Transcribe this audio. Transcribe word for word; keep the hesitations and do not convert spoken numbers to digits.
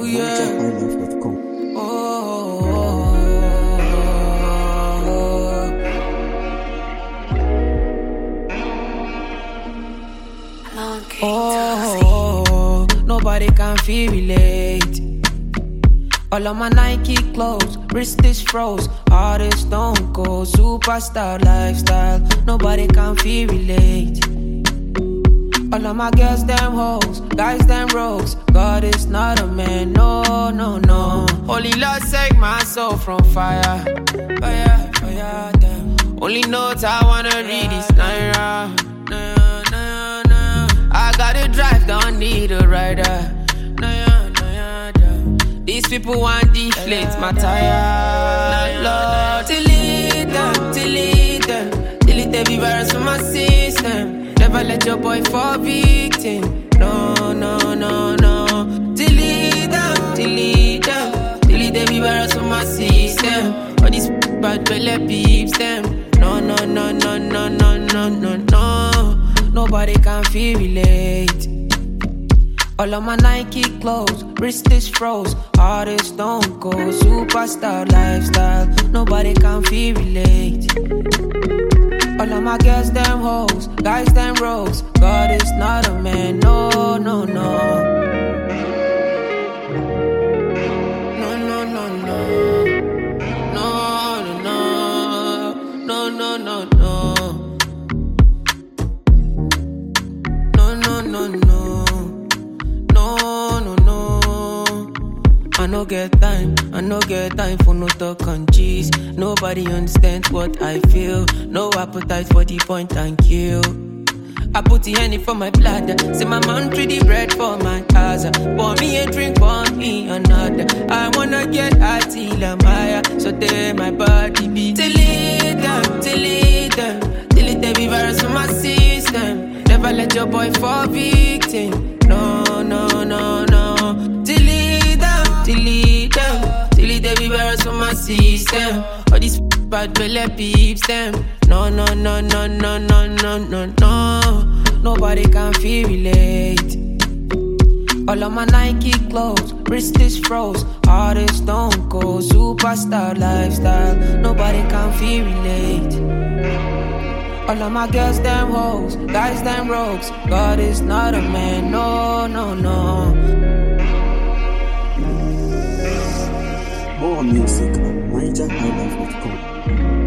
yeah. niger dot com. Oh, oh, oh, nobody can feel relate. All of my Nike clothes, wrist is froze, heart is stone cold, superstar lifestyle, nobody can feel relate. All of my girls, them hoes, guys, them rogues, God is not a man, no, no, no. Only Lord save my soul from fire, fire, fire, damn. Only notes I wanna read is Naira, Naira, Naira, Naira. I gotta drive, don't need a rider, Naira, Naira, damn. These people want deflate my tire, Lord. Delete them, delete them, delete every virus from my system. Never let your boy fall victim. No, no, no, no. Delete them, delete them, delete every virus from my system. All these bad belly peeps them. No, no, no, no, no, no, no, no, no. Nobody can feel relate. All of my Nike clothes, wrist is froze, heart is stone cold, superstar lifestyle, nobody can feel relate. All of my girls, them hoes, guys, them rogues, God is not a man, no, no, no. No, no, no, no. No, no, no, no, no, no. No, no, no, no. No, no, no. I no get time, I no get time for no talk and cheese. Nobody understands what I feel. No appetite for the point and kill. I put the honey for my bladder. Say my man treat the bread for my casa. Pour me a drink, pour me another. I wanna get high till I'm higher. So there my body be. Delete them, delete them, delete every virus from my system. Never let your boy fall victim. No, no, no, no. Delete them, delete them, delete every virus from my system. All these bad belly peeps them. No, no, no, no, no, no, no, no, no. Nobody can feel relate. All of my Nike clothes, wrist is froze, heart is stone cold, superstar lifestyle, nobody can feel relate. All of my girls, them hoes, guys, them rogues, God is not a man, no, no, no. More music at niger dot com.